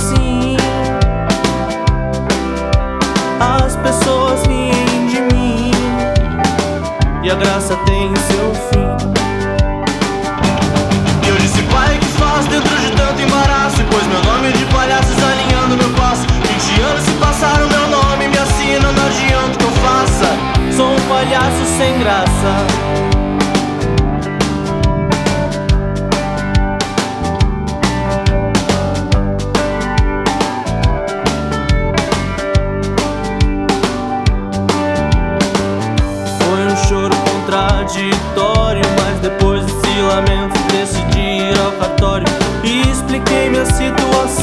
assim. As pessoas riem de mim e a graça tem seu fim. E eu disse, pai, que faz dentro de tanto embaraço? E pôs meu nome de palhaços alinhando meu passo. 20 anos se passaram, meu nome me assina, não adianta que eu faça. Sou um palhaço sem graça. Choro contraditório, mas depois desse lamento decidi ir ao cartório e expliquei minha situação.